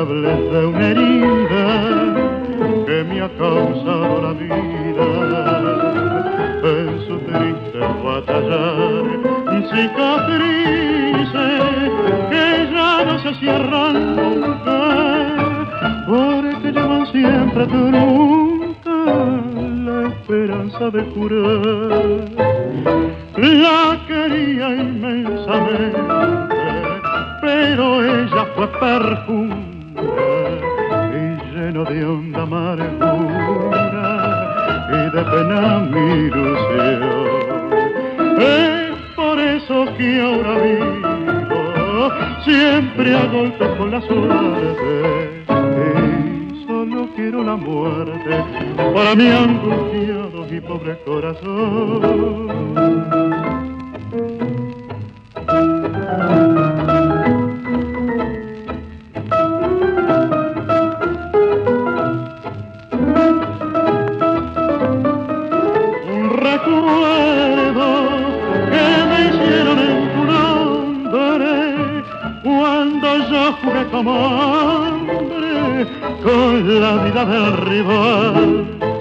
hables de una herida que me ha causado la vida. En su triste batallar cicatrices que ya no se cierran nunca, porque llevan siempre tu nunca la esperanza de curar. La quería inmensamente, pero ella fue perfunda y lleno de honda amargura y de pena mi ilusión. Es por eso que ahora vivo siempre a golpes con la suerte, y solo quiero la muerte para mi angustiado y pobre corazón. Un recuerdo que me hicieron en tu nombre cuando yo jugué como hombre con la vida del rival.